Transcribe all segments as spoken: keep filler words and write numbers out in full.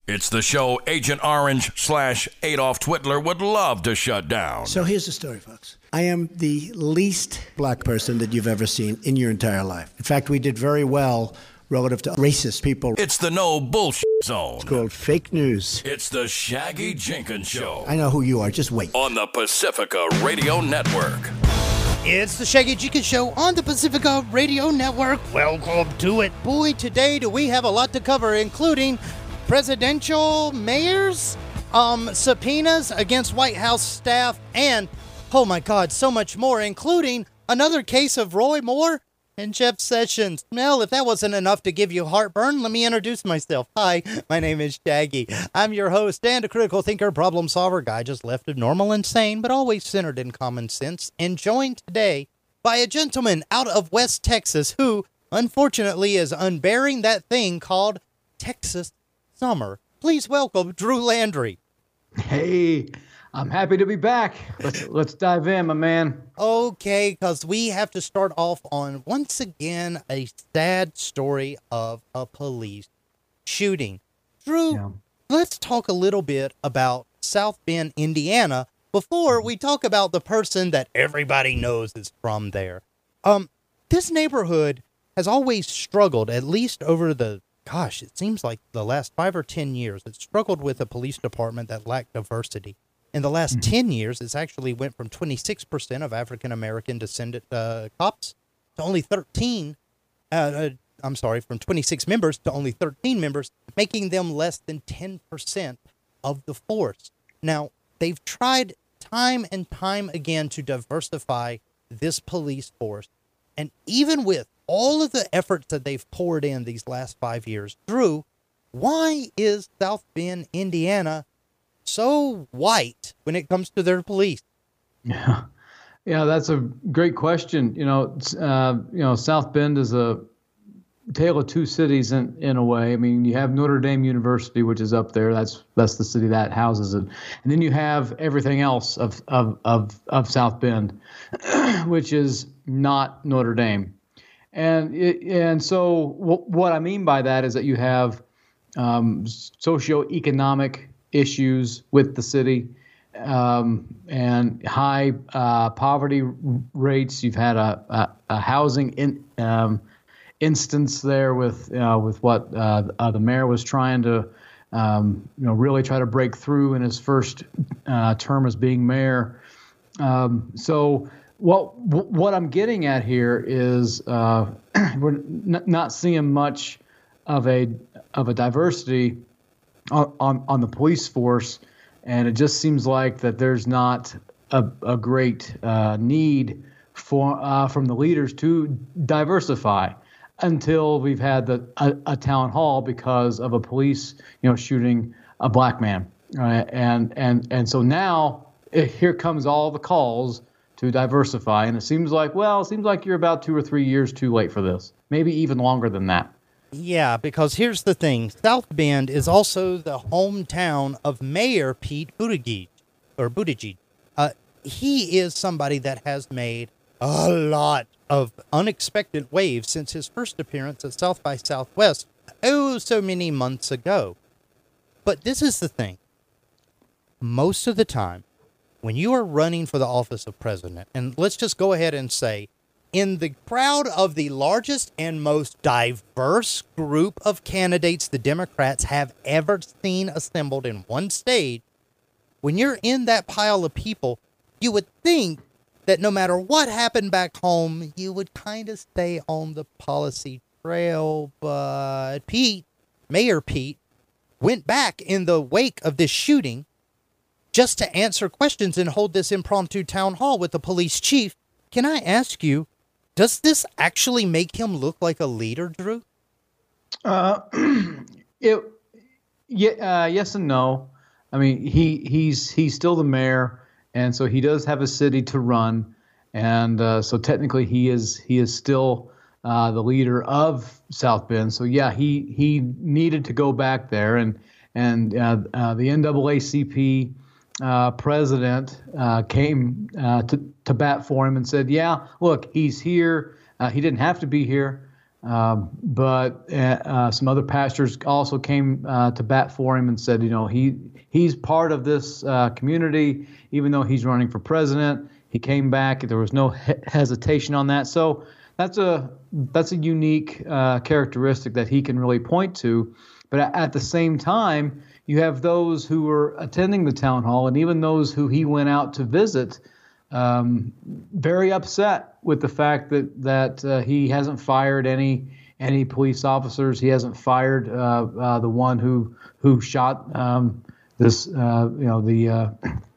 It's the show Agent Orange slash Adolf Twitler would love to shut down. So here's the story, folks. I am the least black person that you've ever seen in your entire life. In fact, we did very well relative to racist people. It's the no bullshit zone. It's called fake news. It's the Shaggy Jenkins Show. I know who you are. Just wait. On the Pacifica Radio Network. It's the Shaggy Jenkins Show on the Pacifica Radio Network. Welcome to it. Boy, today do we have a lot to cover, including presidential mayors, um, subpoenas against White House staff, and, oh my God, so much more, including another case of Roy Moore and Jeff Sessions. Well, if that wasn't enough to give you heartburn, let me introduce myself. Hi, my name is Shaggy. I'm your host and a critical thinker, problem solver, guy just left of normal and sane, but always centered in common sense, and joined today by a gentleman out of West Texas who, unfortunately, is unbearing that thing called Texas summer. Please welcome Drew Landry. Hey, I'm happy to be back. Let's let's dive in, my man. Okay, because we have to start off on, once again, a sad story of a police shooting. Drew, yeah. Let's talk a little bit about South Bend, Indiana, before we talk about the person that everybody knows is from there. Um, this neighborhood has always struggled, at least over the Gosh, it seems like the last five or ten years, it's struggled with a police department that lacked diversity. In the last mm-hmm. ten years, it's actually went from twenty-six percent of African-American descendant uh, cops to only thirteen. Uh, uh, I'm sorry, from twenty-six members to only thirteen members, making them less than ten percent of the force. Now, they've tried time and time again to diversify this police force. And even with all of the efforts that they've poured in these last five years, Drew, why is South Bend, Indiana, so white when it comes to their police? Yeah, yeah, that's a great question. You know, uh, you know, South Bend is a tale of two cities in, in a way. I mean, you have Notre Dame University, which is up there. That's that's the city that houses it, and then you have everything else of of of, of South Bend, which is not Notre Dame. And it, and so w- what I mean by that is that you have um, socioeconomic issues with the city um, and high uh, poverty rates. You've had a, a, a housing in, um, instance there with uh, with what uh, uh, the mayor was trying to um, you know really try to break through in his first uh, term as being mayor. Um, so. Well, what I'm getting at here is uh, we're n- not seeing much of a of a diversity on, on, on the police force, and it just seems like that there's not a, a great uh, need for uh, from the leaders to diversify until we've had the a, a town hall because of a police you know shooting a black man, right? and and and so now it, here comes all the calls to diversify, and it seems like, well, it seems like you're about two or three years too late for this. Maybe even longer than that. Yeah, because here's the thing. South Bend is also the hometown of Mayor Pete Buttigieg, or Buttigieg. Uh, he is somebody that has made a lot of unexpected waves since his first appearance at South by Southwest, oh, so many months ago. But this is the thing. Most of the time, when you are running for the office of president, and let's just go ahead and say, in the crowd of the largest and most diverse group of candidates the Democrats have ever seen assembled in one stage, when you're in that pile of people, you would think that no matter what happened back home, you would kind of stay on the policy trail. But Pete, Mayor Pete, went back in the wake of this shooting just to answer questions and hold this impromptu town hall with the police chief. Can I ask you, does this actually make him look like a leader, Drew? Uh, it, yeah, uh, yes and no. I mean, he he's he's still the mayor, and so he does have a city to run, and uh, so technically he is he is still uh, the leader of South Bend. So yeah, he he needed to go back there, and and uh, uh, the N double A C P. Uh, president uh, came uh, to, to bat for him and said, yeah, look, he's here. Uh, he didn't have to be here. Um, but uh, some other pastors also came uh, to bat for him and said, you know, he he's part of this uh, community, even though he's running for president. He came back. There was no he- hesitation on that. So that's a that's a unique uh, characteristic that he can really point to. But at the same time, you have those who were attending the town hall, and even those who he went out to visit, um, very upset with the fact that that uh, he hasn't fired any any police officers. He hasn't fired uh, uh, the one who who shot um, this, uh, you know, the uh,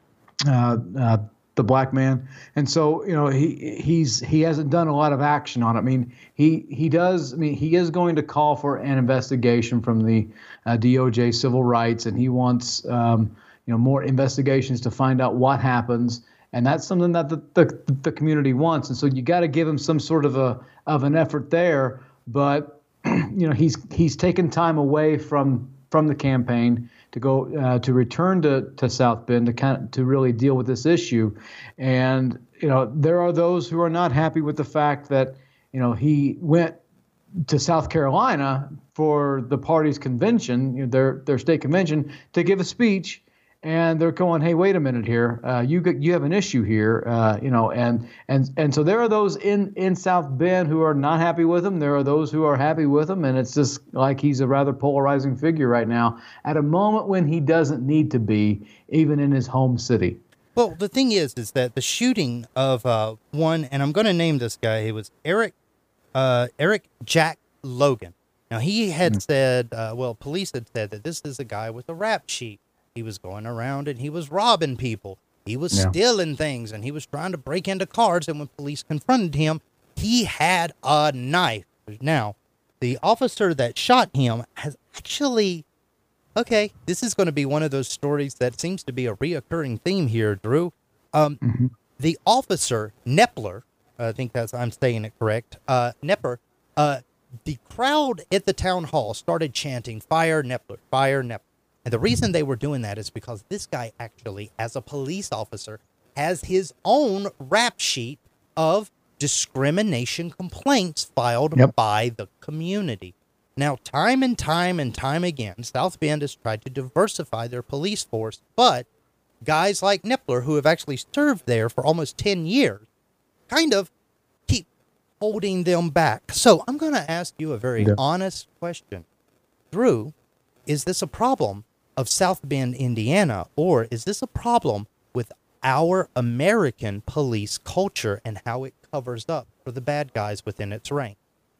uh, uh, the black man. And so, you know, he he's he hasn't done a lot of action on it. I mean, he he does. I mean, he is going to call for an investigation from the uh, D O J Civil Rights, and he wants um, you know more investigations to find out what happens. And that's something that the, the, the community wants. And so you got to give him some sort of a of an effort there. But you know, he's he's taken time away from from the campaign to go uh, to return to, to South Bend to kind of to really deal with this issue. And you know, there are those who are not happy with the fact that you know he went to South Carolina for the party's convention, you know, their their state convention, to give a speech. And they're going, hey, wait a minute here. Uh, you you have an issue here, uh, you know, and and and so there are those in, in South Bend who are not happy with him. There are those who are happy with him, and it's just like he's a rather polarizing figure right now at a moment when he doesn't need to be, even in his home city. Well, the thing is, is that the shooting of uh, one, and I'm going to name this guy. It was Eric, uh, Eric Jack Logan. Now he had mm-hmm. said, uh, well, police had said that this is a guy with a rap sheet. He was going around and he was robbing people. He was yeah. stealing things and he was trying to break into cars. And when police confronted him, he had a knife. Now, the officer that shot him has actually, okay, this is going to be one of those stories that seems to be a reoccurring theme here, Drew. Um, mm-hmm. The officer, Nepler, I think that's, I'm saying it correct, uh, Nepler, uh, the crowd at the town hall started chanting, fire Nepler, fire Nepler. And the reason they were doing that is because this guy actually, as a police officer, has his own rap sheet of discrimination complaints filed yep. by the community. Now, time and time and time again, South Bend has tried to diversify their police force, but guys like Nepler, who have actually served there for almost ten years, kind of keep holding them back. So I'm going to ask you a very yeah. honest question. Drew, is this a problem of South Bend, Indiana, or is this a problem with our American police culture and how it covers up for the bad guys within its ranks?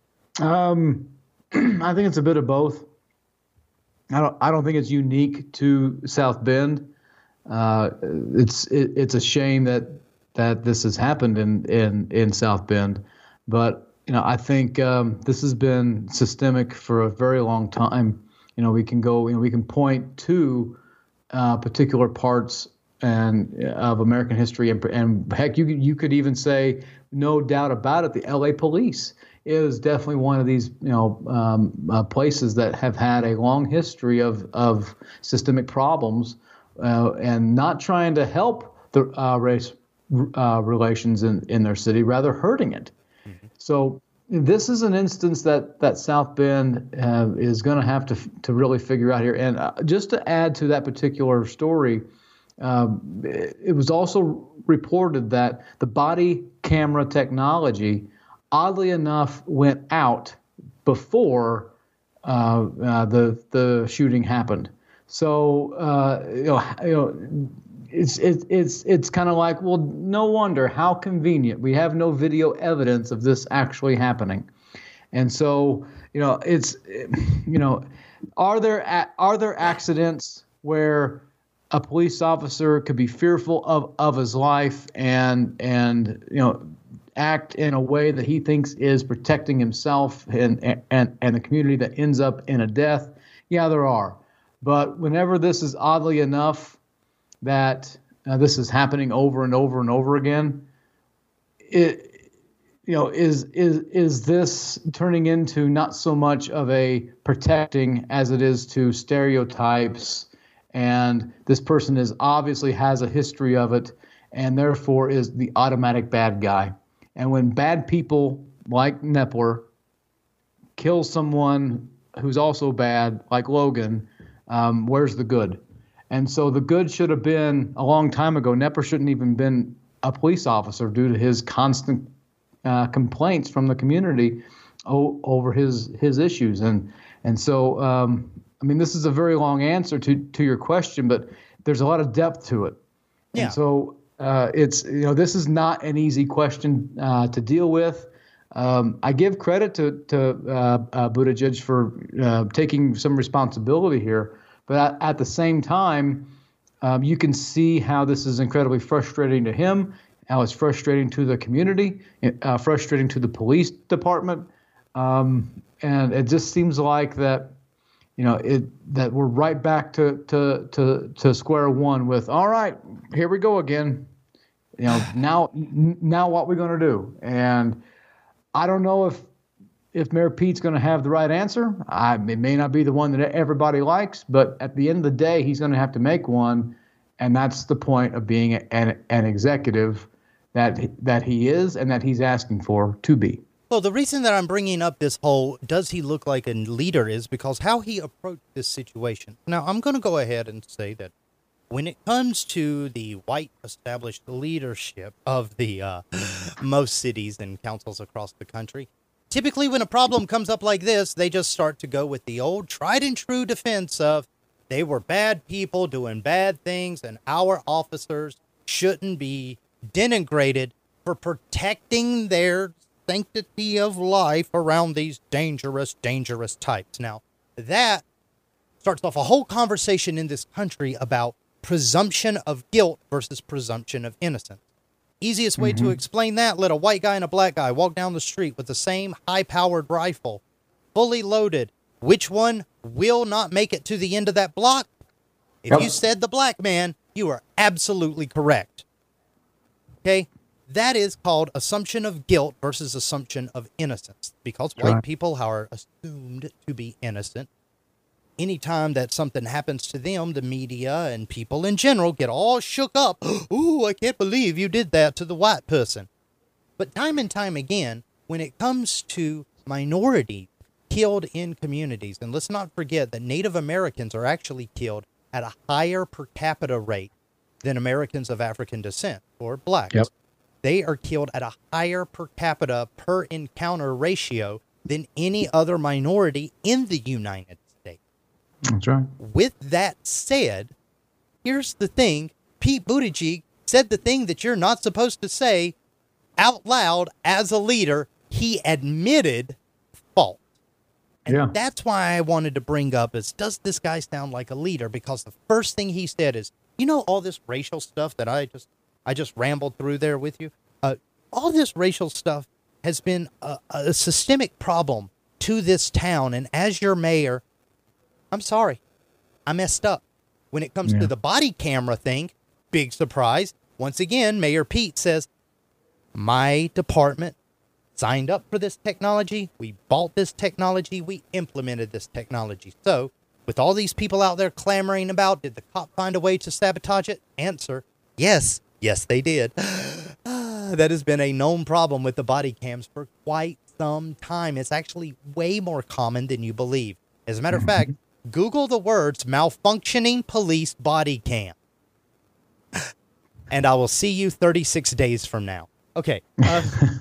Um, I think it's a bit of both. I don't. I don't think it's unique to South Bend. Uh, it's it, it's a shame that that this has happened in in in South Bend, but you know I think um, this has been systemic for a very long time. You know, we can go, you know, we can point to uh, particular parts and of American history, and, and heck, you you could even say, no doubt about it, the L A police is definitely one of these, you know, um, uh, places that have had a long history of of systemic problems, uh, and not trying to help the uh, race uh, relations in, in their city, rather hurting it. Mm-hmm. So. This is an instance that, that South Bend uh, is going to have to to really figure out here. And uh, just to add to that particular story, um, it, it was also reported that the body camera technology, oddly enough, went out before uh, uh, the the shooting happened. So uh, you know, you know. It's it's it's it's kind of like, well, no wonder, how convenient. We have no video evidence of this actually happening, and so you know it's you know, are there are there accidents where a police officer could be fearful of, of his life and and you know act in a way that he thinks is protecting himself and and and the community that ends up in a death? Yeah, there are, but whenever this is oddly enough that uh, this is happening over and over and over again, it, you know, is is is this turning into not so much of a protecting as it is to stereotypes, and this person is obviously has a history of it, and therefore is the automatic bad guy. And when bad people like Nepler kills someone who's also bad, like Logan, um, where's the good? And so the good should have been a long time ago. Knepper shouldn't even been a police officer due to his constant uh, complaints from the community o- over his his issues. And and so, um, I mean, this is a very long answer to to your question, but there's a lot of depth to it. Yeah. And so uh, it's, you know, this is not an easy question uh, to deal with. Um, I give credit to to uh, uh, Buttigieg for uh, taking some responsibility here, but at, at the same time, um, you can see how this is incredibly frustrating to him, how it's frustrating to the community, uh, frustrating to the police department, um, and it just seems like that, you know, it that we're right back to to to to square one with, all right, here we go again, you know, now now what we're going to do. And I don't know if if Mayor Pete's going to have the right answer. I, it may not be the one that everybody likes, but at the end of the day, he's going to have to make one, and that's the point of being an an executive that that he is and that he's asking for to be. Well, the reason that I'm bringing up this whole does he look like a leader is because how he approached this situation. Now, I'm going to go ahead and say that when it comes to the white established leadership of the uh, most cities and councils across the country, typically when a problem comes up like this, they just start to go with the old tried and true defense of they were bad people doing bad things and our officers shouldn't be denigrated for protecting their sanctity of life around these dangerous, dangerous types. Now, that starts off a whole conversation in this country about presumption of guilt versus presumption of innocence. Easiest way mm-hmm. to explain that, let a white guy and a black guy walk down the street with the same high-powered rifle, fully loaded. Which one will not make it to the end of that block? If yep. you said the black man, you are absolutely correct. Okay? That is called assumption of guilt versus assumption of innocence. Because white right. people are assumed to be innocent. Anytime that something happens to them, the media and people in general get all shook up. Ooh, I can't believe you did that to the white person. But time and time again, when it comes to minorities killed in communities, and let's not forget that Native Americans are actually killed at a higher per capita rate than Americans of African descent or blacks. Yep. They are killed at a higher per capita per encounter ratio than any other minority in the United States. That's right. With that said, here's the thing. Pete Buttigieg said the thing that you're not supposed to say out loud as a leader. He admitted fault. And yeah. that's why I wanted to bring up is, does this guy sound like a leader? Because the first thing he said is, you know, all this racial stuff that I just I just rambled through there with you. Uh, all this racial stuff has been a, a systemic problem to this town. And as your mayor, I'm sorry, I messed up. When it comes yeah. to the body camera thing, big surprise. Once again, Mayor Pete says, my department signed up for this technology. We bought this technology. We implemented this technology. So with all these people out there clamoring about, did the cop find a way to sabotage it? Answer, yes. Yes, they did. That has been a known problem with the body cams for quite some time. It's actually way more common than you believe. As a matter of fact, Google the words malfunctioning police body cam. And I will see you thirty-six days from now. Okay. Uh,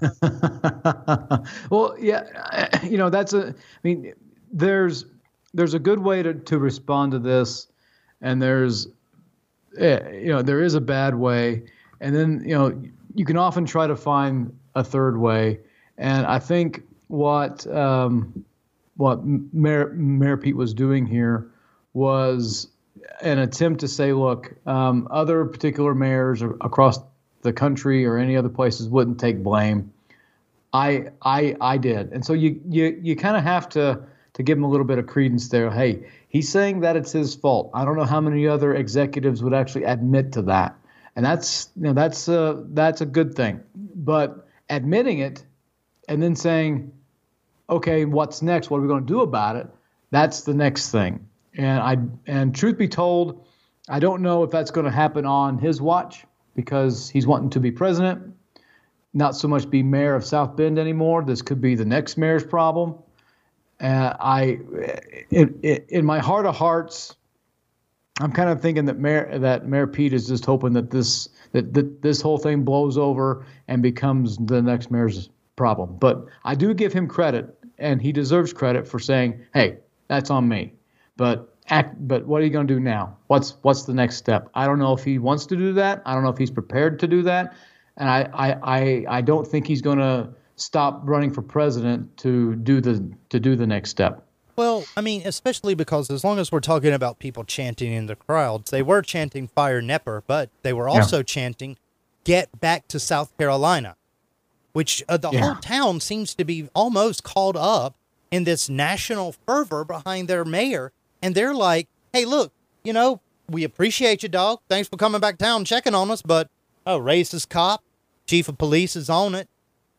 well, yeah, you know, that's a, I mean, there's, there's a good way to, to respond to this. And there's, you know, there is a bad way. And then, you know, you can often try to find a third way. And I think what um, what Mayor, Mayor Pete was doing here was an attempt to say, look, um, other particular mayors across the country or any other places wouldn't take blame. I I I did. And so you you you kind of have to to give him a little bit of credence there. Hey, he's saying that it's his fault. I don't know how many other executives would actually admit to that. And that's, you know, that's uh, that's a good thing. But admitting it and then saying, okay, what's next? What are we going to do about it? That's the next thing. And I and truth be told, I don't know if that's going to happen on his watch because he's wanting to be president, not so much be mayor of South Bend anymore. This could be the next mayor's problem. Uh, I, it, it, in my heart of hearts, I'm kind of thinking that Mayor that Mayor Pete is just hoping that this that, that this whole thing blows over and becomes the next mayor's problem. But I do give him credit, and he deserves credit for saying, "Hey, that's on me." But act, but what are you going to do now? What's what's the next step? I don't know if he wants to do that. I don't know if he's prepared to do that, and I I I, I don't think he's going to stop running for president to do the to do the next step. Well, I mean, especially because as long as we're talking about people chanting in the crowds, they were chanting "Fire Nepper," but they were also yeah. chanting "Get back to South Carolina," which uh, the yeah. whole town seems to be almost caught up in this national fervor behind their mayor. And they're like, "Hey, look, you know, we appreciate you, dog. Thanks for coming back down, checking on us. But, oh, racist cop, chief of police is on it.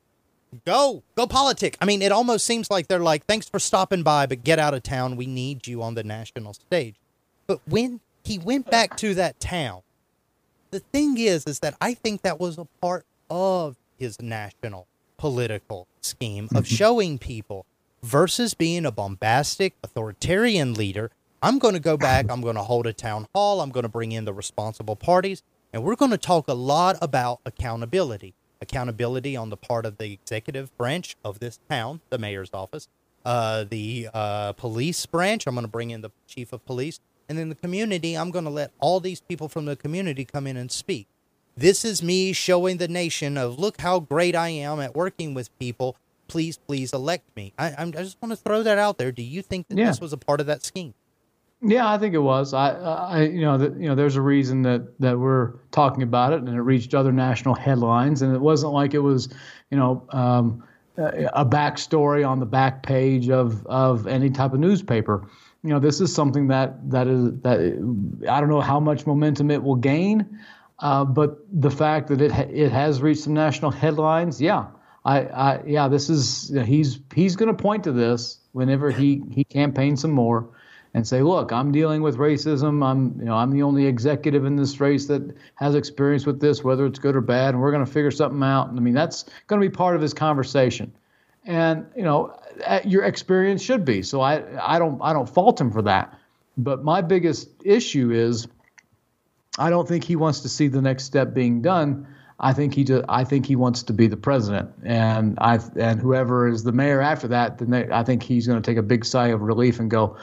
Go, go politic." I mean, it almost seems like they're like, "Thanks for stopping by, but get out of town. We need you on the national stage." But when he went back to that town, the thing is, is that I think that was a part of his national political scheme of showing people versus being a bombastic authoritarian leader. I'm going to go back. I'm going to hold a town hall. I'm going to bring in the responsible parties, and we're going to talk a lot about accountability. Accountability on the part of the executive branch of this town, the mayor's office, uh, the uh, police branch. I'm going to bring in the chief of police. And then the community, I'm going to let all these people from the community come in and speak. This is me showing the nation of, look how great I am at working with people. Please, please elect me. I, I'm, I just want to throw that out there. Do you think that yeah. this was a part of that scheme? Yeah, I think it was. I, I, you know, that you know, there's a reason that, that we're talking about it, and it reached other national headlines. And it wasn't like it was, you know, um, a backstory on the back page of, of any type of newspaper. You know, this is something that that is that I don't know how much momentum it will gain, uh, but the fact that it ha- it has reached some national headlines, yeah, I, I yeah, this is he's he's going to point to this whenever he he campaigns some more. And say, look, I'm dealing with racism. I'm, you know, I'm the only executive in this race that has experience with this, whether it's good or bad, and we're going to figure something out. And I mean, that's going to be part of his conversation. And you know, your experience should be. So I, I don't, I don't fault him for that. But my biggest issue is, I don't think he wants to see the next step being done. I think he, just, I think he wants to be the president, and I, and whoever is the mayor after that, then they, I think he's going to take a big sigh of relief and go,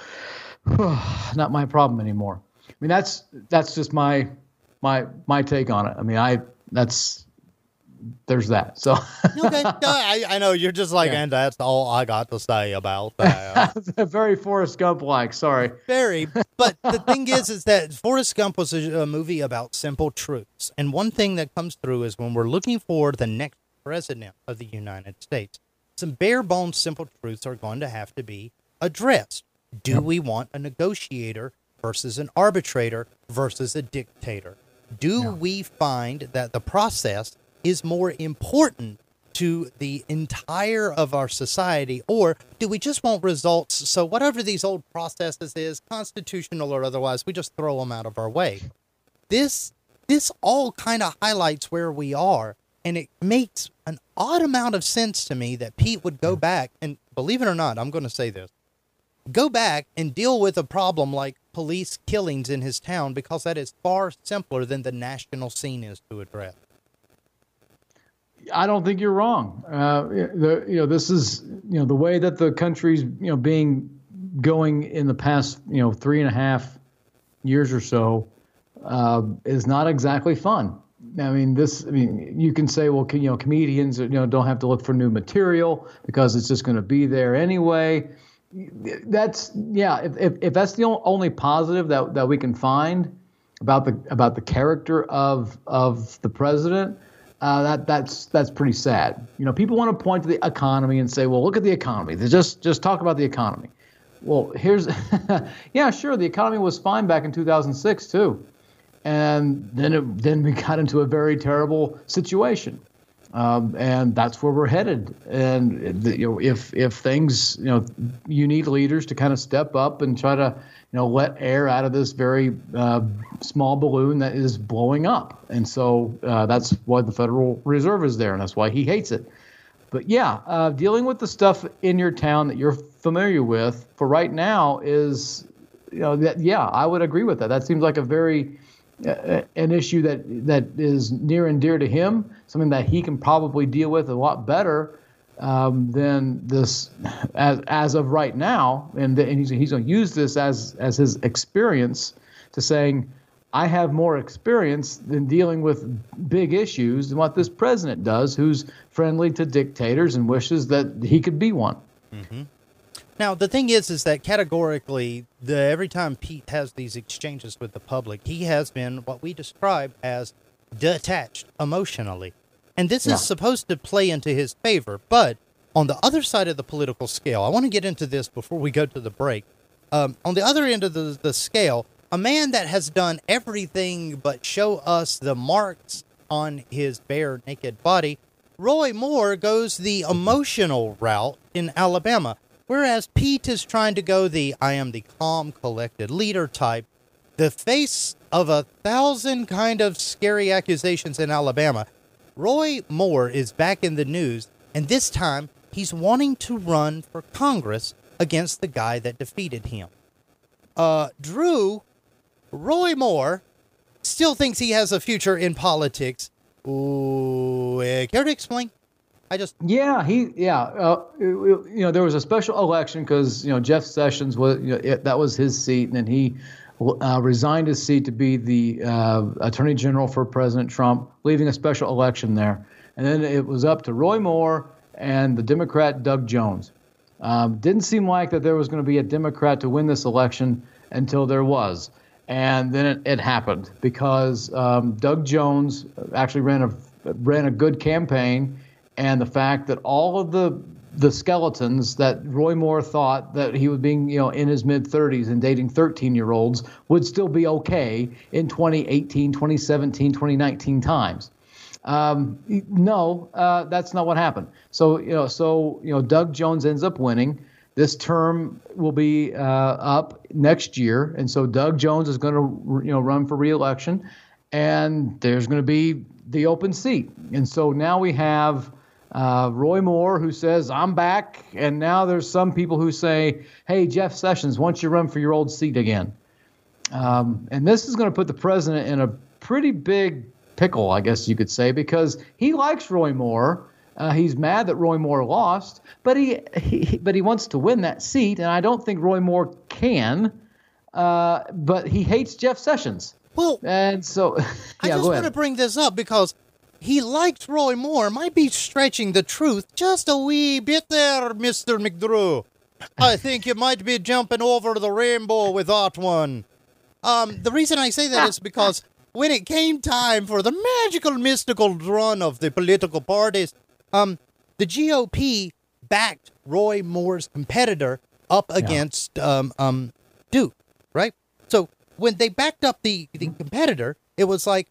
not my problem anymore. I mean, that's that's just my my my take on it. I mean, I that's there's that. So okay, no, I, I know you're just like, yeah. and that's all I got to say about that. Very Forrest Gump-like. Sorry, very. But the thing is, is that Forrest Gump was a, a movie about simple truths, and one thing that comes through is when we're looking for the next president of the United States, some bare bones simple truths are going to have to be addressed. Do yep. we want a negotiator versus an arbitrator versus a dictator? Do no. we find that the process is more important to the entire of our society, or do we just want results? So whatever these old processes is, constitutional or otherwise, we just throw them out of our way. This this all kind of highlights where we are, and it makes an odd amount of sense to me that Pete would go back, and believe it or not, I'm going to say this, go back and deal with a problem like police killings in his town, because that is far simpler than the national scene is to address. I don't think you're wrong. Uh, the, you know, this is, you know, the way that the country's, you know, being going in the past, you know, three and a half years or so uh, is not exactly fun. I mean, this, I mean, you can say, well, you know, comedians, you know, don't have to look for new material because it's just going to be there anyway. That's yeah. If, if if that's the only positive that, that we can find about the about the character of of the president, uh, that that's that's pretty sad. You know, people want to point to the economy and say, well, look at the economy. They just just talk about the economy. Well, here's yeah, sure, the economy was fine back in two thousand six too, and then it, then we got into a very terrible situation. Um, and that's where we're headed. And you know, if if things, you know, you need leaders to kind of step up and try to, you know, let air out of this very uh, small balloon that is blowing up. And so uh, that's why the Federal Reserve is there, and that's why he hates it. but yeah, uh, dealing with the stuff in your town that you're familiar with for right now is, you know, that yeah, I would agree with that. That seems like a very uh, an issue that that is near and dear to him, something that he can probably deal with a lot better um, than this as as of right now. And, and he's he's going to use this as as his experience to saying, I have more experience than dealing with big issues than what this president does, who's friendly to dictators and wishes that he could be one. Mm-hmm. Now, the thing is, is that categorically, the every time Pete has these exchanges with the public, he has been what we describe as detached emotionally. And this yeah. is supposed to play into his favor. But on the other side of the political scale, I want to get into this before we go to the break. Um, on the other end of the, the scale, a man that has done everything but show us the marks on his bare naked body, Roy Moore goes the emotional route in Alabama, whereas Pete is trying to go the I am the calm, collected leader type. The face of a thousand kind of scary accusations in Alabama, Roy Moore is back in the news, and this time he's wanting to run for Congress against the guy that defeated him. Uh, Drew... Roy Moore still thinks he has a future in politics. Ooh, uh, care to explain? I just yeah he yeah uh, you know there was a special election because you know Jeff Sessions was you know, it, that was his seat, and then he uh, resigned his seat to be the uh, Attorney General for President Trump, leaving a special election there, and then it was up to Roy Moore and the Democrat Doug Jones. Um, didn't seem like that there was going to be a Democrat to win this election until there was. And then it, it happened because um, Doug Jones actually ran a ran a good campaign, and the fact that all of the the skeletons that Roy Moore thought that he was being, you know, in his mid thirties and dating thirteen-year-olds would still be okay in twenty eighteen, twenty seventeen, twenty nineteen times. Um, no, uh, that's not what happened. So you know, so you know, Doug Jones ends up winning. This term will be uh, up next year, and so Doug Jones is going to, you know, run for re-election, and there's going to be the open seat. And so now we have uh, Roy Moore who says, "I'm back," and now there's some people who say, "Hey, Jeff Sessions, why don't you run for your old seat again?" Um, and this is going to put the president in a pretty big pickle, I guess you could say, because he likes Roy Moore. Uh, he's mad that Roy Moore lost, but he, he but he wants to win that seat, and I don't think Roy Moore can. Uh, but he hates Jeff Sessions. Well, and so yeah, I just want to bring this up because he likes Roy Moore. Might be stretching the truth just a wee bit there, Mister McDrew. I think you might be jumping over the rainbow with that one. Um, the reason I say that is because when it came time for the magical, mystical run of the political parties, Um, the G O P backed Roy Moore's competitor up against yeah. um, um, Duke, right? So when they backed up the, the competitor, it was like,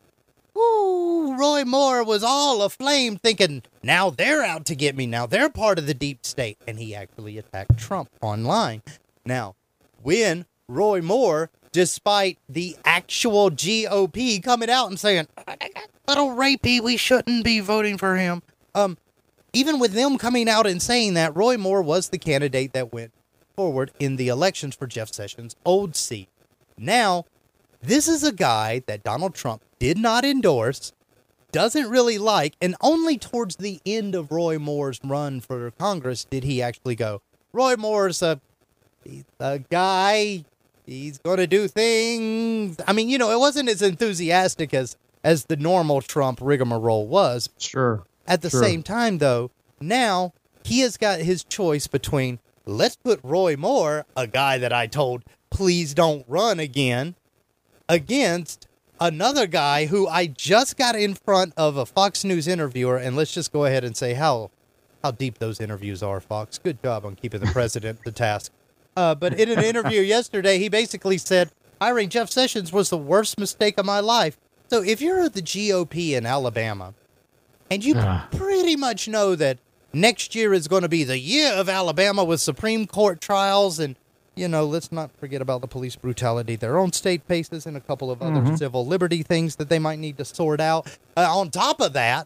whoo, Roy Moore was all aflame thinking, now they're out to get me. Now they're part of the deep state. And he actually attacked Trump online. Now, when Roy Moore, despite the actual G O P coming out and saying, little rapey, we shouldn't be voting for him. Um, Even with them coming out and saying that, Roy Moore was the candidate that went forward in the elections for Jeff Sessions' old seat. Now, this is a guy that Donald Trump did not endorse, doesn't really like, and only towards the end of Roy Moore's run for Congress did he actually go, Roy Moore's a, he's a guy, he's going to do things. I mean, you know, it wasn't as enthusiastic as, as the normal Trump rigmarole was. Sure. At the sure. same time, though, now he has got his choice between, let's put Roy Moore, a guy that I told, please don't run again, against another guy who I just got in front of a Fox News interviewer, and let's just go ahead and say how how deep those interviews are, Fox. Good job on keeping the president to task. Uh, but in an interview yesterday, he basically said, hiring Jeff Sessions was the worst mistake of my life. So if you're the G O P in Alabama, and you uh. pretty much know that next year is going to be the year of Alabama with Supreme Court trials and, you know, let's not forget about the police brutality their own state faces and a couple of other mm-hmm. civil liberty things that they might need to sort out. Uh, on top of that,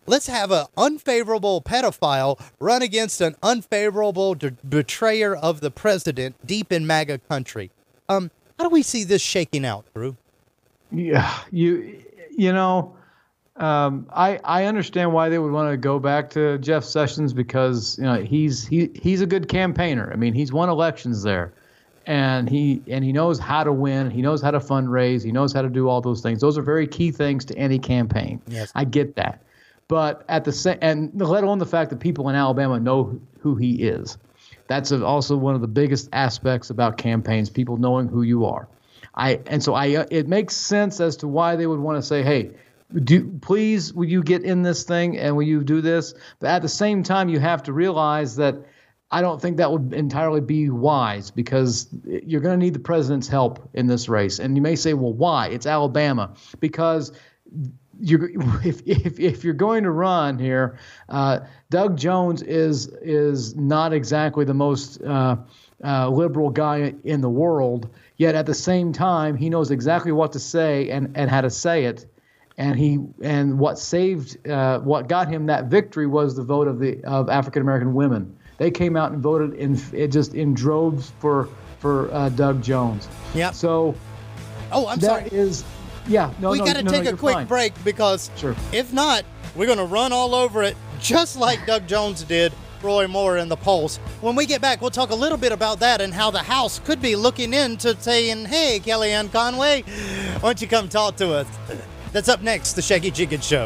let's have an unfavorable pedophile run against an unfavorable de- betrayer of the president deep in MAGA country. Um, how do we see this shaking out, Drew? Yeah, you you know, um, I I understand why they would want to go back to Jeff Sessions because you know he's he he's a good campaigner. I mean, he's won elections there, and he and he knows how to win. He knows how to fundraise. He knows how to do all those things. Those are very key things to any campaign. Yes, I get that. But at the same, and let alone the fact that people in Alabama know who he is. That's also one of the biggest aspects about campaigns, people knowing who you are. I and so I uh, it makes sense as to why they would want to say, hey, do please will you get in this thing and will you do this? But at the same time, you have to realize that I don't think that would entirely be wise because you're going to need the president's help in this race. And you may say, well, why? It's Alabama. Because you're if if if you're going to run here, uh, Doug Jones is is not exactly the most uh, uh, liberal guy in the world. Yet at the same time, he knows exactly what to say and, and how to say it, and he and what saved uh, what got him that victory was the vote of the of African American women. They came out and voted in it just in droves for for uh, Doug Jones. Yeah. So, oh, I'm that sorry. Is yeah. No, we no, got to no, take no, a quick fine. break because Sure. if not, we're going to run all over it just like Doug Jones did Roy Moore in the polls. When we get back, we'll talk a little bit about that and how the House could be looking into saying, hey, Kellyanne Conway, why don't you come talk to us? That's up next, The Shaggy Jenkins Show.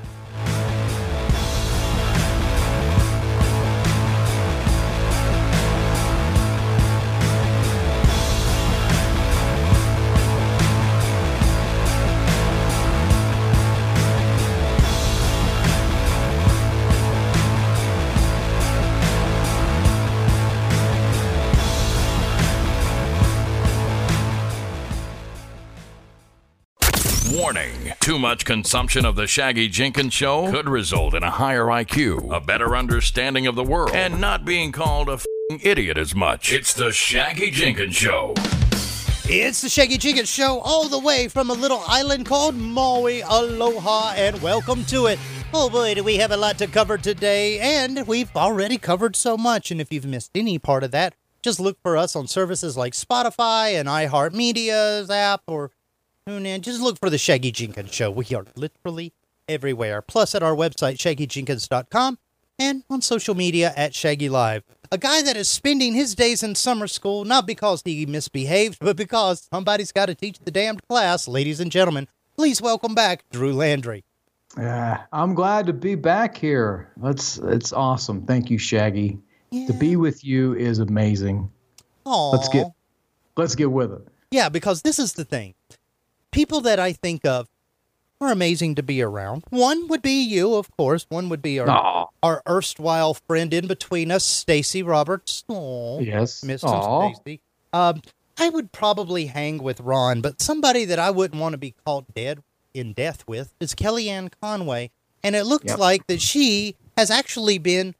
Warning. Too much consumption of the Shaggy Jenkins Show could result in a higher I Q, a better understanding of the world, and not being called a f***ing idiot as much. It's the Shaggy Jenkins Show. It's the Shaggy Jenkins Show all the way from a little island called Maui. Aloha and welcome to it. Oh boy, do we have a lot to cover today, and we've already covered so much. And if you've missed any part of that, just look for us on services like Spotify and iHeartMedia's app or tune in. Just look for the Shaggy Jenkins Show. We are literally everywhere. Plus at our website, shaggy jenkins dot com, and on social media at Shaggy Live. A guy that is spending his days in summer school, not because he misbehaved, but because somebody's got to teach the damned class. Ladies and gentlemen, please welcome back Drew Landry. Yeah, I'm glad to be back here. That's it's awesome. Thank you, Shaggy. Yeah. To be with you is amazing. Aww. Let's get let's get with it. Yeah, because this is the thing. People that I think of are amazing to be around. One would be you, of course. One would be our Aww. our erstwhile friend in between us, Stacy Roberts. Aww. Yes. Miss Aww. Stacy. Um, I would probably hang with Ron, but somebody that I wouldn't want to be caught dead in death with is Kellyanne Conway. And it looks Yep. like that she has actually been,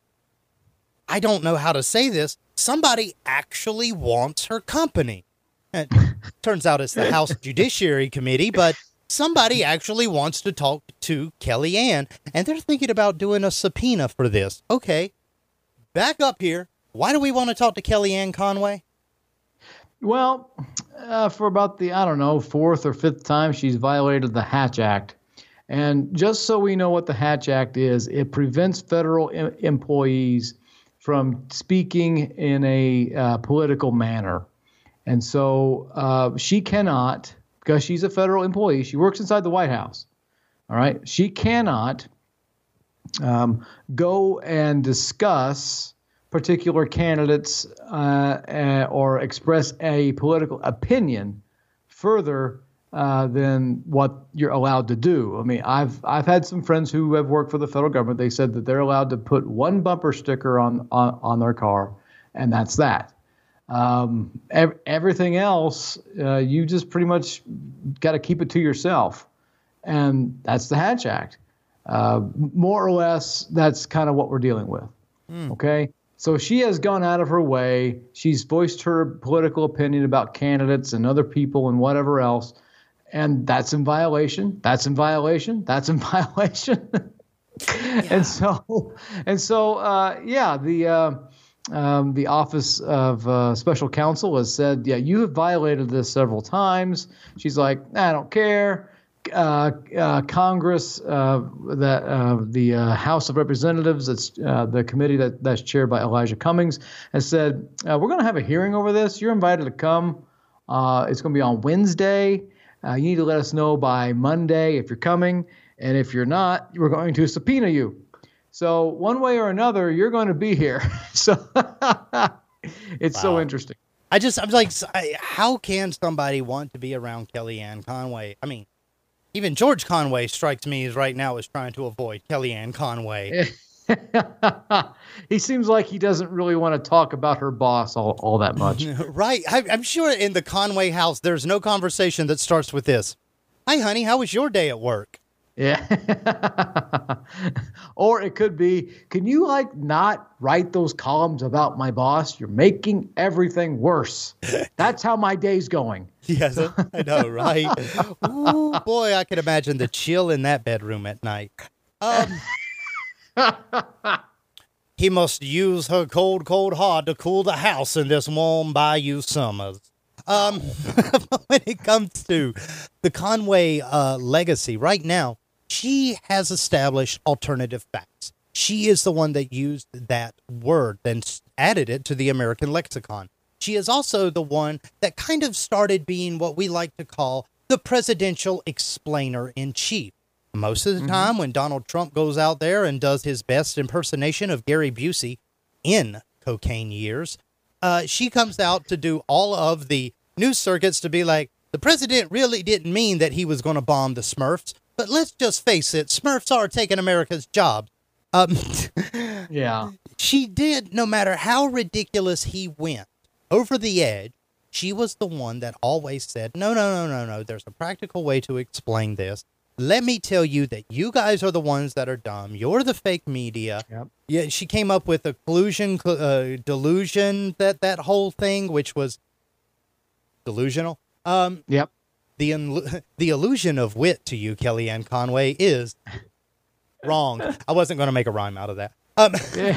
I don't know how to say this, somebody actually wants her company. It turns out it's the House Judiciary Committee, but somebody actually wants to talk to Kellyanne, and they're thinking about doing a subpoena for this. Okay, back up here. Why do we want to talk to Kellyanne Conway? Well, uh, for about the, I don't know, fourth or fifth time, she's violated the Hatch Act. And just so we know what the Hatch Act is, it prevents federal em- employees from speaking in a uh, political manner. And so uh, she cannot, because she's a federal employee, she works inside the White House. All right. She cannot um, go and discuss particular candidates uh, uh, or express a political opinion further uh, than what you're allowed to do. I mean, I've I've had some friends who have worked for the federal government. They said that they're allowed to put one bumper sticker on on, on their car, and that's that. Um, ev- everything else, uh, you just pretty much got to keep it to yourself. And that's the Hatch Act. Uh, more or less, that's kind of what we're dealing with. Mm. Okay. So she has gone out of her way. She's voiced her political opinion about candidates and other people and whatever else. And that's in violation. That's in violation. That's in violation. Yeah. And so, and so, uh, yeah, the uh, um, the Office of uh, Special Counsel has said, yeah, you have violated this several times. She's like, I don't care. Uh, uh, Congress, uh, that uh, the uh, House of Representatives, that's uh, the committee that, that's chaired by Elijah Cummings, has said, uh, we're going to have a hearing over this. You're invited to come. Uh, it's going to be on Wednesday. Uh, you need to let us know by Monday if you're coming. And if you're not, we're going to subpoena you. So one way or another, you're going to be here. So it's wow. so interesting. I just, I'm like, how can somebody want to be around Kellyanne Conway? I mean, even George Conway strikes me as right now is trying to avoid Kellyanne Conway. He seems like he doesn't really want to talk about her boss all, all that much. Right. I, I'm sure in the Conway house, there's no conversation that starts with this. Hi, honey, how was your day at work? Yeah. Or it could be, can you like not write those columns about my boss? You're making everything worse. That's how my day's going. Yes, I know, right? Ooh, boy, I can imagine the chill in that bedroom at night. Um, he must use her cold, cold heart to cool the house in this warm bayou summers. Um, when it comes to the Conway uh, legacy, right now, she has established alternative facts. She is the one that used that word, then added it to the American lexicon. She is also the one that kind of started being what we like to call the presidential explainer-in-chief. Most of the mm-hmm. time when Donald Trump goes out there and does his best impersonation of Gary Busey in cocaine years, uh, she comes out to do all of the news circuits to be like, the president really didn't mean that he was going to bomb the Smurfs. But let's just face it, Smurfs are taking America's jobs. Um, yeah. She did, no matter how ridiculous he went over the edge, she was the one that always said, no, no, no, no, no, there's a practical way to explain this. Let me tell you that you guys are the ones that are dumb. You're the fake media. Yep. Yeah, she came up with a collusion, uh, delusion, that, that whole thing, which was delusional. Um, yep. The the illusion of wit to you, Kellyanne Conway, is wrong. I wasn't going to make a rhyme out of that. Um,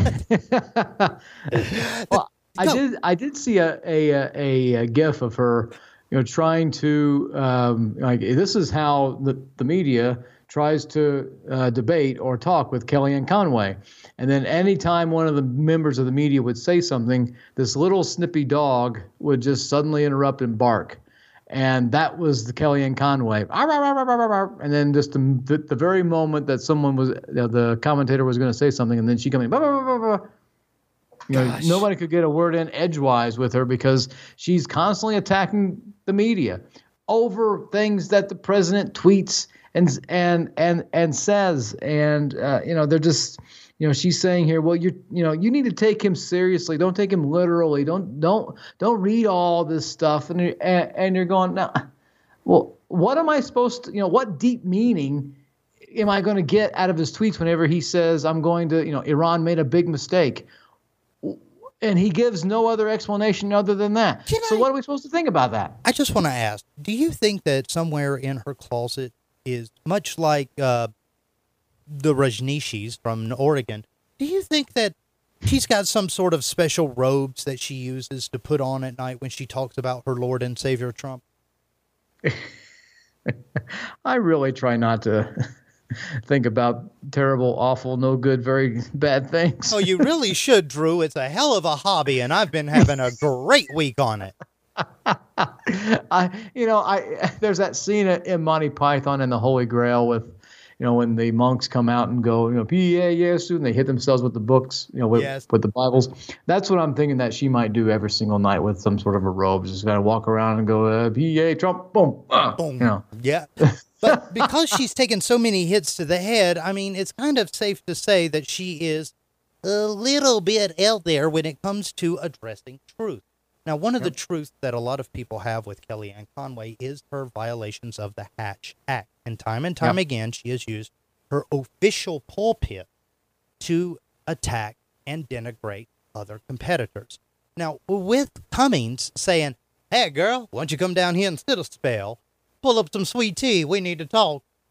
well, I did I did see a, a a a gif of her, you know, trying to um, like this is how the the media tries to uh, debate or talk with Kellyanne Conway, and then anytime one of the members of the media would say something, this little snippy dog would just suddenly interrupt and bark. And that was the Kellyanne Conway. And then just the, the, the very moment that someone was, you know, the commentator was going to say something, and then she came in. You know, nobody could get a word in edgewise with her because she's constantly attacking the media over things that the president tweets and and and and says. And uh, you know, they're just, you know, she's saying here, well, you're, you know, you need to take him seriously. Don't take him literally. Don't, don't, don't read all this stuff. And you're, and, and you're going, now, well, what am I supposed to, you know, what deep meaning am I going to get out of his tweets whenever he says, I'm going to, you know, Iran made a big mistake. And he gives no other explanation other than that. Can so I, what are we supposed to think about that? I just want to ask, do you think that somewhere in her closet is much like, uh, the Rajneeshis from Oregon, do you think that she's got some sort of special robes that she uses to put on at night when she talks about her Lord and Savior Trump? I really try not to think about terrible, awful, no good, very bad things. Oh, you really should, Drew. It's a hell of a hobby, and I've been having a great week on it. I, you know, I there's that scene in Monty Python and the Holy Grail with, you know, when the monks come out and go, you know, P A Yesu, and they hit themselves with the books, you know, with, yes. with the Bibles. That's what I'm thinking that she might do every single night with some sort of a robe. Just kind of walk around and go, uh, P A Trump, boom, ah, boom. You know. Yeah. But because she's taken so many hits to the head, I mean, it's kind of safe to say that she is a little bit out there when it comes to addressing truth. Now, one of yep. the truths that a lot of people have with Kellyanne Conway is her violations of the Hatch Act. And time and time yep. again, she has used her official pulpit to attack and denigrate other competitors. Now, with Cummings saying, hey, girl, why don't you come down here and sit a spell, pull up some sweet tea, we need to talk.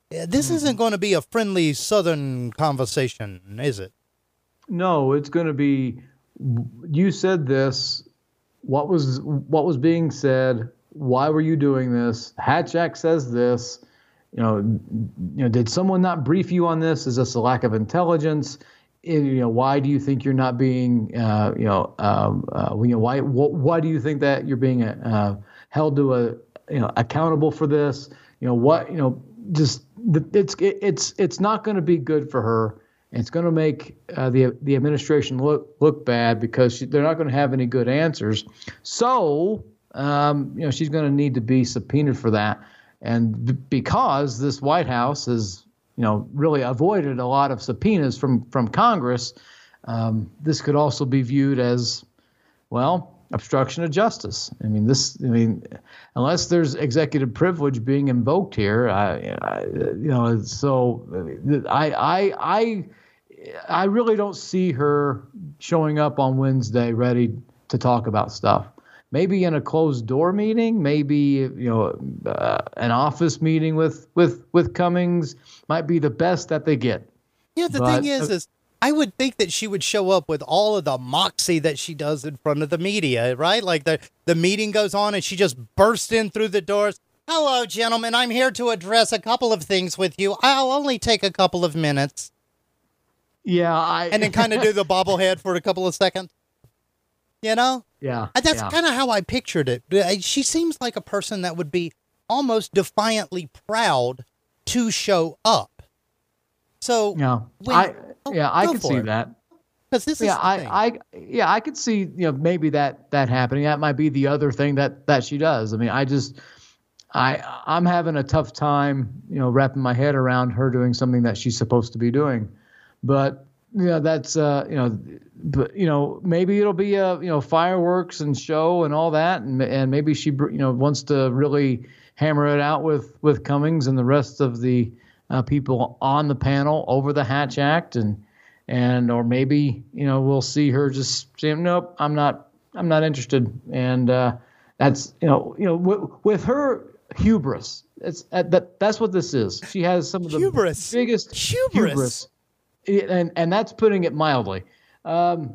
This mm-hmm. isn't going to be a friendly Southern conversation, is it? No, it's going to be, you said this, what was what was being said, why were you doing this? Hatch Act says this. You know, you know, did someone not brief you on this? Is this a lack of intelligence? You know, why do you think you're not being, uh, you know, um, uh, you know, why, wh- why do you think that you're being uh, held to a, you know, accountable for this? You know, what, you know, just it's it's it's not going to be good for her. It's going to make uh, the the administration look look bad because she, they're not going to have any good answers. So, um, you know, she's going to need to be subpoenaed for that. And b- because this White House has, you know, really avoided a lot of subpoenas from from Congress, um, this could also be viewed as, well, obstruction of justice. I mean, this. I mean, unless there's executive privilege being invoked here, I, I you know, so I I I I really don't see her showing up on Wednesday ready to talk about stuff. Maybe in a closed door meeting, maybe, you know, uh, an office meeting with, with, with Cummings might be the best that they get. Yeah, the but, thing is, uh, is I would think that she would show up with all of the moxie that she does in front of the media, right? Like the, the meeting goes on and she just bursts in through the doors. Hello, gentlemen. I'm here to address a couple of things with you. I'll only take a couple of minutes. Yeah. I... And then kind of do the bobblehead for a couple of seconds. You know? Yeah. That's yeah. kind of how I pictured it. She seems like a person that would be almost defiantly proud to show up. So, yeah, when, I, oh, yeah, I could see it. that. Because this yeah, is the I, thing. I, yeah, I could see, you know, maybe that, that happening. That might be the other thing that, that she does. I mean, I just, I, I'm having a tough time, you know, wrapping my head around her doing something that she's supposed to be doing. But, you know, that's, uh, you know, but, you know, maybe it'll be a, you know, fireworks and show and all that. And, and maybe she, you know, wants to really hammer it out with, with Cummings and the rest of the uh, people on the panel over the Hatch Act. And, and, or maybe, you know, we'll see her just saying, nope, I'm not, I'm not interested. And uh, that's, you know, you know, w- with her hubris, it's uh, that that's what this is. She has some of the hubris. biggest hubris. hubris. And and that's putting it mildly. Um,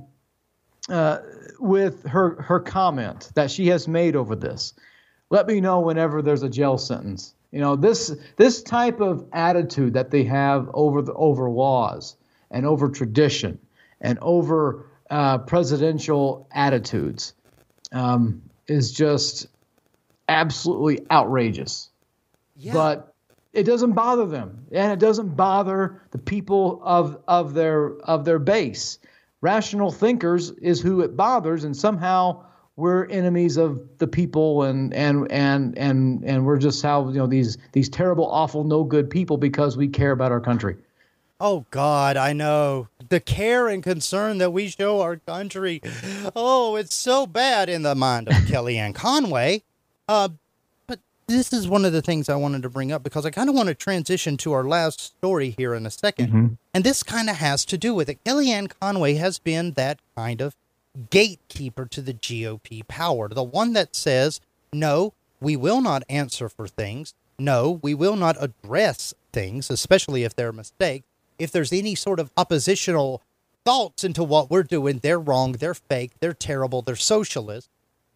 uh, with her her comment that she has made over this, let me know whenever there's a jail sentence. You know, this this type of attitude that they have over the over laws and over tradition and over uh, presidential attitudes um, is just absolutely outrageous. Yeah. But it doesn't bother them, and it doesn't bother the people of of their of their base. Rational thinkers is who it bothers, and somehow we're enemies of the people, and and and and and we're just how, you know, these these terrible, awful, no good people because we care about our country. Oh God, I know the care and concern that we show our country. Oh, it's so bad in the mind of Kellyanne Conway. Uh, This is one of the things I wanted to bring up because I kind of want to transition to our last story here in a second. Mm-hmm. And this kind of has to do with it. Kellyanne Conway has been that kind of gatekeeper to the G O P power. The one that says, no, we will not answer for things. No, we will not address things, especially if they're a mistake. If there's any sort of oppositional thoughts into what we're doing, they're wrong, they're fake, they're terrible, they're socialist.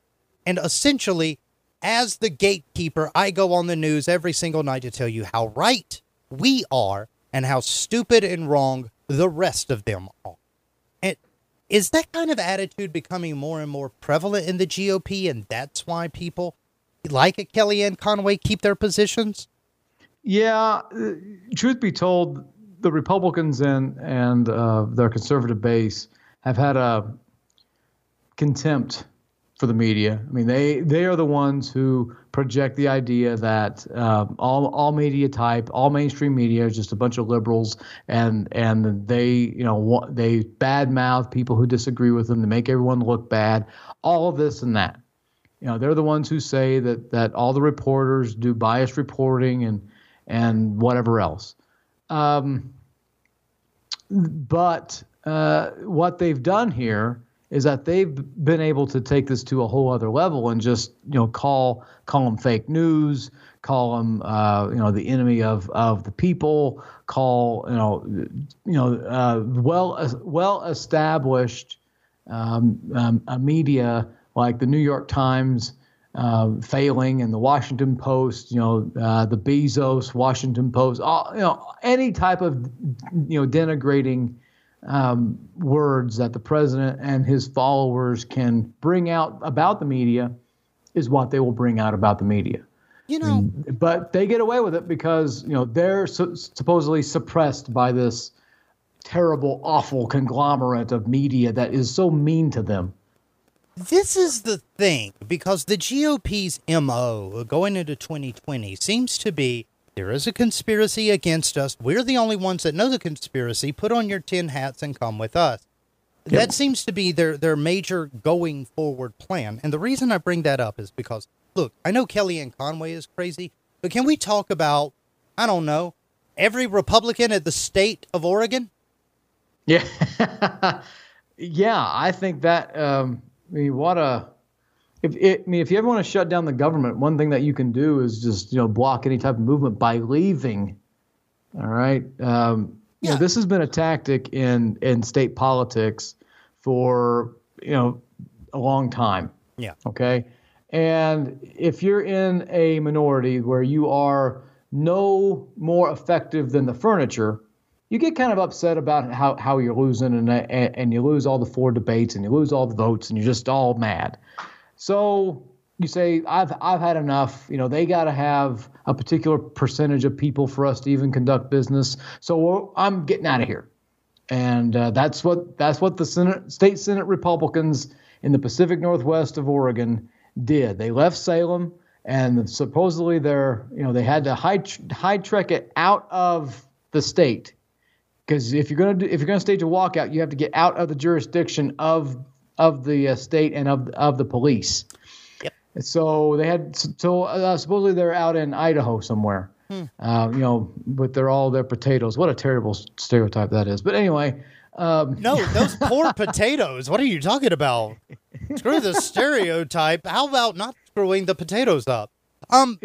And essentially, as the gatekeeper, I go on the news every single night to tell you how right we are and how stupid and wrong the rest of them are. And is that kind of attitude becoming more and more prevalent in the G O P, and that's why people like a Kellyanne Conway keep their positions? Yeah, uh, truth be told, the Republicans and, and uh, their conservative base have had a contempt for the media. I mean, they they are the ones who project the idea that um, all all media type, all mainstream media is just a bunch of liberals, and and they you know they badmouth people who disagree with them to make everyone look bad. All of this and that. You know, they're the ones who say that that all the reporters do biased reporting and and whatever else. Um, but uh, what they've done here is that they've been able to take this to a whole other level and just, you know, call call them fake news, call them, uh, you know, the enemy of, of the people, call, you know, you know, uh, well well established um, um, a media like the New York Times uh, failing, and the Washington Post, you know, uh, the Bezos Washington Post, all, you know, any type of, you know, denigrating um, words that the president and his followers can bring out about the media is what they will bring out about the media. You know, and, but they get away with it because, you know, they're su- supposedly suppressed by this terrible, awful conglomerate of media that is so mean to them. This is the thing, because the G O P's M O going into twenty twenty seems to be, there is a conspiracy against us. We're the only ones that know the conspiracy. Put on your tin hats and come with us. Yep. That seems to be their, their major going forward plan. And the reason I bring that up is because, look, I know Kellyanne Conway is crazy, but can we talk about, I don't know, every Republican at the state of Oregon? Yeah. Yeah, I think that, um, I mean, what a, if it, I mean, if you ever want to shut down the government, one thing that you can do is just, you know, block any type of movement by leaving. All right. Um, yeah. You know, this has been a tactic in, in state politics for, you know, a long time. Yeah. Okay. And if you're in a minority where you are no more effective than the furniture, you get kind of upset about how, how you're losing, and, and and you lose all the floor debates, and you lose all the votes, and you're just all mad. So you say, I've I've had enough. You know, they got to have a particular percentage of people for us to even conduct business. So I'm getting out of here. And uh, that's what that's what the Senate, state Senate Republicans in the Pacific Northwest of Oregon did. They left Salem, and supposedly they're you know they had to high high trek it out of the state. Because if you're gonna do, if you're gonna stage a walkout, you have to get out of the jurisdiction of of the uh, state and of of the police. Yep. So they had so uh, supposedly they're out in Idaho somewhere. Hmm. Uh, you know, with their all their potatoes. What a terrible stereotype that is. But anyway. Um, no, those poor potatoes. What are you talking about? Screw the stereotype. How about not screwing the potatoes up? Um.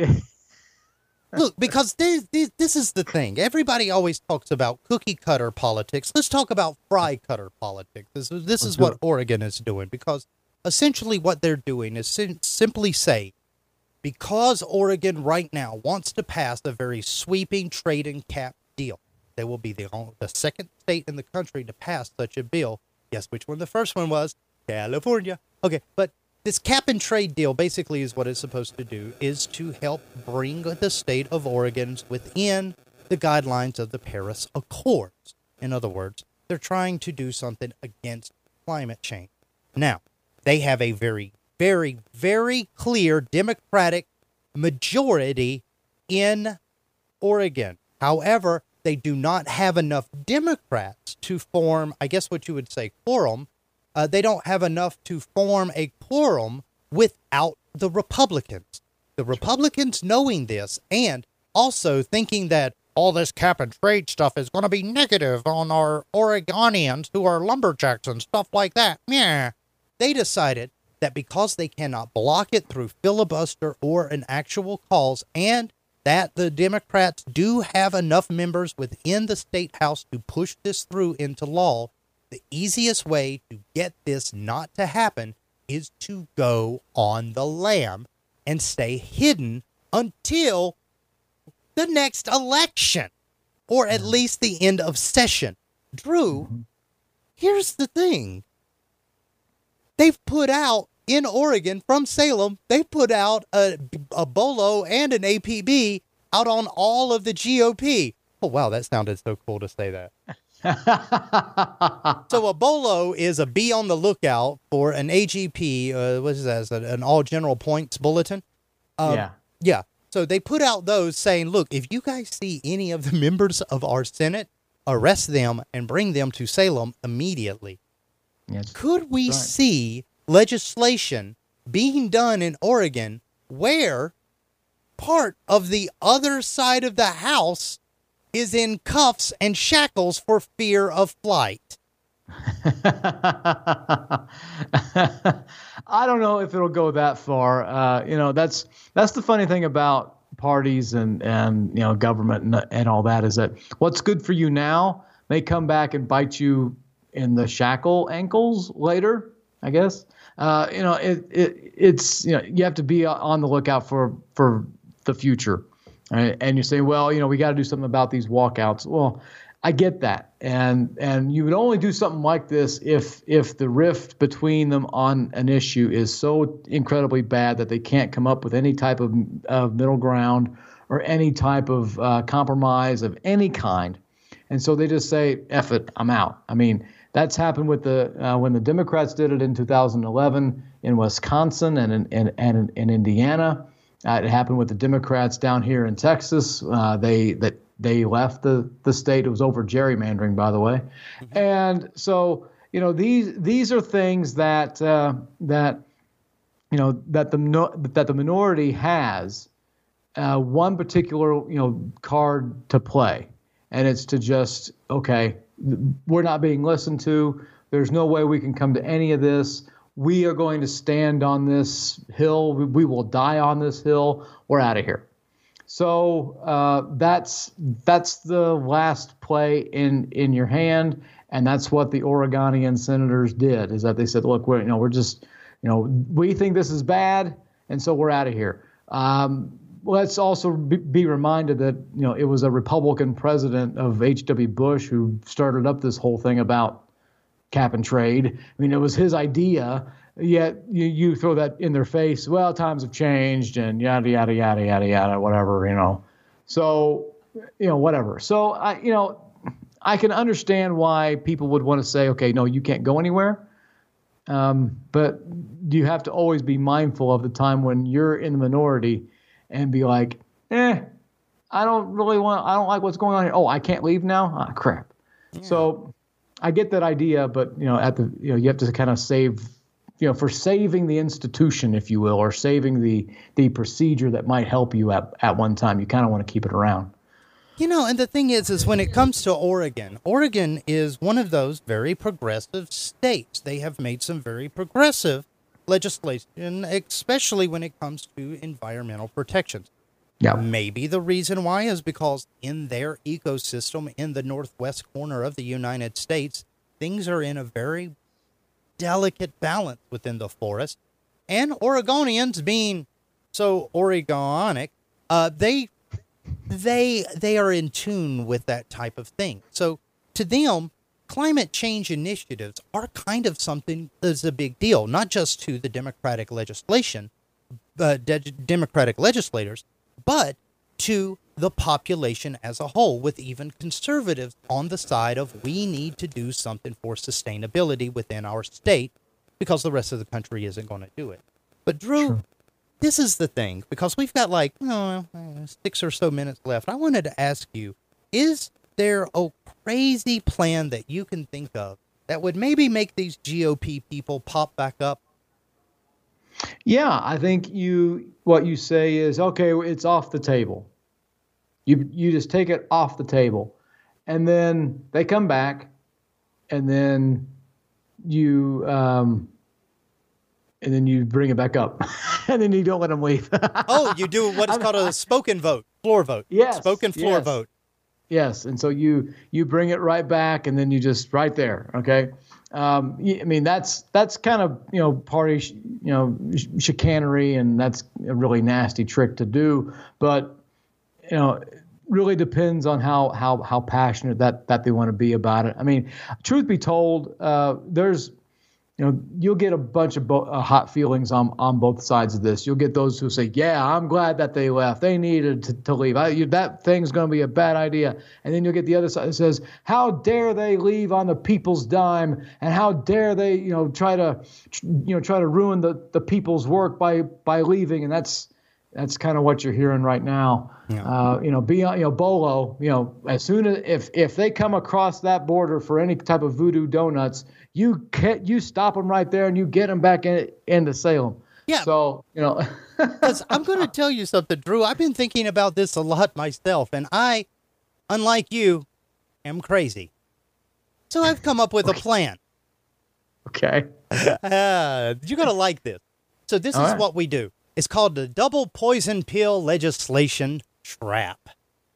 Look, because this, this, this is the thing. Everybody always talks about cookie cutter politics. Let's talk about fry cutter politics. This, this is what Oregon is doing, because essentially what they're doing is sim- simply say, because Oregon right now wants to pass a very sweeping trade and cap deal, they will be the, only, the second state in the country to pass such a bill. Guess which one the first one was? California. Okay, but this cap and trade deal basically is what it's supposed to do, is to help bring the state of Oregon within the guidelines of the Paris Accords. In other words, they're trying to do something against climate change. Now, they have a very, very, very clear Democratic majority in Oregon. However, they do not have enough Democrats to form, I guess what you would say, quorum. Uh, they don't have enough to form a quorum without the Republicans. The Republicans knowing this, and also thinking that all this cap and trade stuff is going to be negative on our Oregonians who are lumberjacks and stuff like that. Yeah. They decided that because they cannot block it through filibuster or an actual cause, and that the Democrats do have enough members within the state house to push this through into law, the easiest way to get this not to happen is to go on the lam and stay hidden until the next election, or at least the end of session. Drew, here's the thing. They've put out in Oregon from Salem, they put out a, a BOLO and an A P B out on all of the G O P. Oh, wow, that sounded so cool to say that. So a BOLO is a be on the lookout for an A G P, uh, what is that, an all general points bulletin? Um, yeah. Yeah. So they put out those saying, look, if you guys see any of the members of our Senate, arrest them and bring them to Salem immediately. Yes. Could we right. see legislation being done in Oregon where part of the other side of the House is in cuffs and shackles for fear of flight? I don't know if it'll go that far. Uh, you know, that's that's the funny thing about parties and and you know government and, and all that is that what's good for you now may come back and bite you in the shackle ankles later, I guess. Uh, you know, it, it it's you know you have to be on the lookout for for the future, right? And you say, well, you know, we got to do something about these walkouts. Well, I get that, and and you would only do something like this if if the rift between them on an issue is so incredibly bad that they can't come up with any type of, of middle ground or any type of uh, compromise of any kind, and so they just say, "F it, I'm out." I mean, that's happened with the uh, when the Democrats did it in two thousand eleven in Wisconsin and in and and in Indiana. Uh, it happened with the Democrats down here in Texas. Uh, they that. They left the, the state. It was over gerrymandering, by the way. Mm-hmm. And so, you know, these these are things that uh, that you know that the that the minority has uh, one particular you know card to play, and it's to just okay, we're not being listened to. There's no way we can come to any of this. We are going to stand on this hill. We, we will die on this hill. We're out of here. So uh, that's that's the last play in in your hand, and that's what the Oregonian senators did. Is that they said, "Look, we're you know we're just you know we think this is bad, and so we're out of here." Um, let's also be, be reminded that you know it was a Republican president of H W Bush who started up this whole thing about cap and trade. I mean, it was his idea. Yet you, you throw that in their face. Well, times have changed and yada, yada, yada, yada, yada, whatever, you know. So, you know, whatever. So, I, you know, I can understand why people would want to say, okay, no, you can't go anywhere. Um, but you have to always be mindful of the time when you're in the minority and be like, eh, I don't really want, I don't like what's going on here. Oh, I can't leave now? Ah, crap. Yeah. So I get that idea, but, you know, at the, you know, you have to kind of save you know, for saving the institution, if you will, or saving the the procedure that might help you at, at one time. You kind of want to keep it around. You know, and the thing is, is when it comes to Oregon, Oregon is one of those very progressive states. They have made some very progressive legislation, especially when it comes to environmental protections. Yeah. Maybe the reason why is because in their ecosystem in the northwest corner of the United States, things are in a very delicate balance within the forest, and Oregonians being so Oregonic, uh, they they they are in tune with that type of thing. So to them, climate change initiatives are kind of something that's a big deal, not just to the Democratic legislation, uh, de- Democratic legislators, but to the population as a whole, with even conservatives on the side of we need to do something for sustainability within our state because the rest of the country isn't going to do it. But Drew, sure. This is the thing, because we've got like oh, six or so minutes left. I wanted to ask you, is there a crazy plan that you can think of that would maybe make these G O P people pop back up? Yeah, I think you what you say is, okay, it's off the table. You you just take it off the table, and then they come back, and then you um, and then you bring it back up, and then you don't let them leave. Oh, you do what is called a spoken vote, floor vote. Yes, spoken floor yes. vote. Yes, and so you you bring it right back, and then you just right there. Okay, um, I mean that's that's kind of you know party sh- you know sh- chicanery, and that's a really nasty trick to do, but. You know, really depends on how how how passionate that that they want to be about it. I mean, truth be told, uh, there's, you know, you'll get a bunch of bo- uh, hot feelings on on both sides of this. You'll get those who say, "Yeah, I'm glad that they left. They needed to, to leave. I, you, that thing's going to be a bad idea." And then you'll get the other side that says, "How dare they leave on the people's dime? And how dare they, you know, try to, you know, try to ruin the the people's work by by leaving?" And that's That's kind of what you're hearing right now. Yeah. Uh, you know, beyond, you know, Bolo, you know, as soon as if if they come across that border for any type of voodoo donuts, you get you stop them right there and you get them back in into Salem. Yeah. So you know, I'm going to tell you something, Drew. I've been thinking about this a lot myself, and I, unlike you, am crazy. So I've come up with a plan. Okay. Uh, you're going to like this. So this All is right. what we do. It's called the double poison pill legislation trap.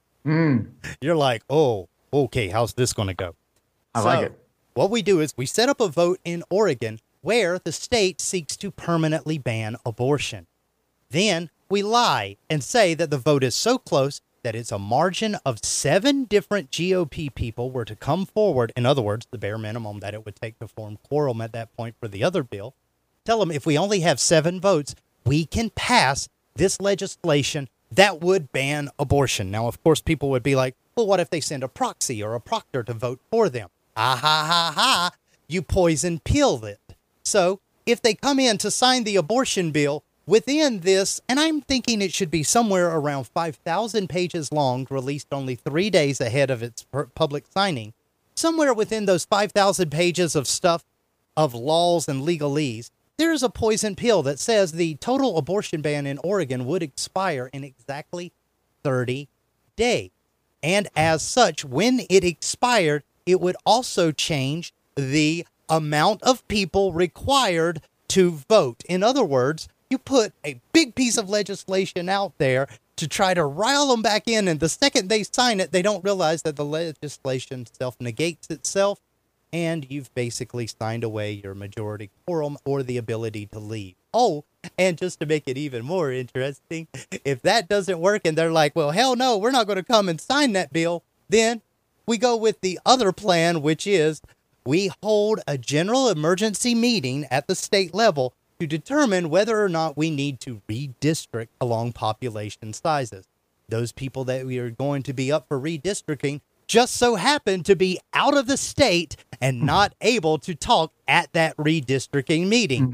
Mm, You're like, oh, okay, how's this going to go? I So, like it. What we do is we set up a vote in Oregon where the state seeks to permanently ban abortion. Then we lie and say that the vote is so close that it's a margin of seven different G O P people were to come forward. In other words, the bare minimum that it would take to form quorum at that point for the other bill. Tell them if we only have seven votes, we can pass this legislation that would ban abortion. Now, of course, people would be like, well, what if they send a proxy or a proctor to vote for them? Ah, ha, ha, ha. You poison pill it. So if they come in to sign the abortion bill within this, and I'm thinking it should be somewhere around five thousand pages long, released only three days ahead of its public signing, somewhere within those five thousand pages of stuff, of laws and legalese, there's a poison pill that says the total abortion ban in Oregon would expire in exactly thirty days. And as such, when it expired, it would also change the amount of people required to vote. In other words, you put a big piece of legislation out there to try to rile them back in, and the second they sign it, they don't realize that the legislation self-negates itself, and you've basically signed away your majority quorum or the ability to leave. Oh, and just to make it even more interesting, if that doesn't work and they're like, well, hell no, we're not going to come and sign that bill, then we go with the other plan, which is we hold a general emergency meeting at the state level to determine whether or not we need to redistrict along population sizes. Those people that we are going to be up for redistricting just so happen to be out of the state and not able to talk at that redistricting meeting.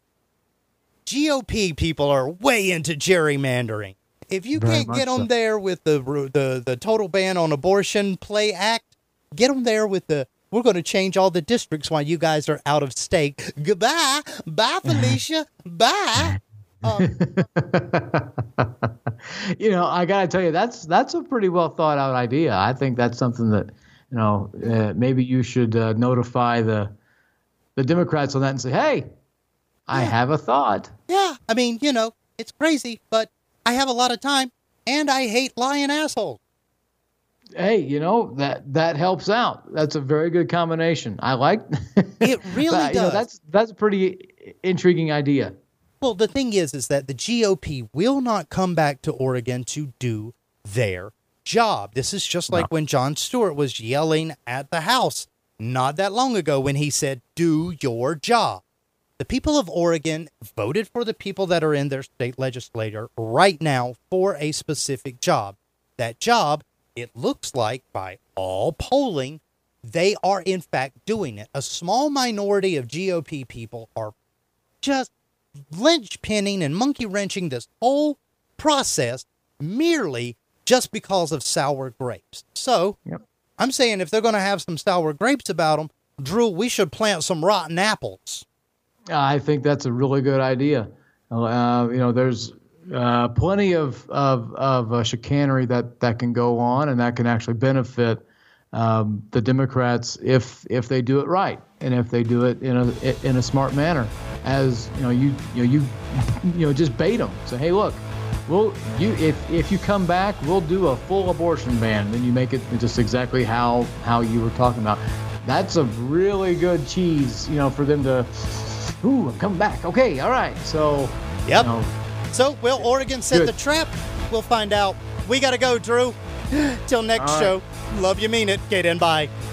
G O P people are way into gerrymandering. If you Very can't much get them so. there with the, the the total ban on abortion play act, get them there with the, we're going to change all the districts while you guys are out of state. Goodbye. Bye, Felicia. Bye. Um, You know, I got to tell you, that's that's a pretty well thought out idea. I think that's something that, you know, uh, maybe you should uh, notify the the Democrats on that and say, hey, I have a thought. yeah, I mean, you know, it's crazy, but I have a lot of time and I hate lying assholes. Hey, you know, that that helps out. That's a very good combination. I like It really But, you know, does. that's that's a pretty intriguing idea. Well, the thing is, is that the G O P will not come back to Oregon to do their job. This is just like No. when Jon Stewart was yelling at the House not that long ago when he said, do your job. The people of Oregon voted for the people that are in their state legislature right now for a specific job. That job, it looks like by all polling, they are in fact doing it. A small minority of G O P people are just linchpinning and monkey wrenching this whole process merely just because of sour grapes. So Yep. I'm saying if they're going to have some sour grapes about them, Drew, we should plant some rotten apples. I think that's a really good idea. Uh, you know, there's uh, plenty of of, of uh, chicanery that, that can go on, and that can actually benefit um, the Democrats if if they do it right, and if they do it in a in a smart manner. As you know, you you know you you know just bait them. Say, hey, look, we'll you if if you come back, we'll do a full abortion ban. Then you make it just exactly how how you were talking about. That's a really good cheese, you know, for them to. Ooh, I'm coming back. Okay, all right. So, Yep. you know, So will Oregon set Good. the trap? We'll find out. We got to go, Drew. Till next All right. show. Love you, mean it. Kate and bye.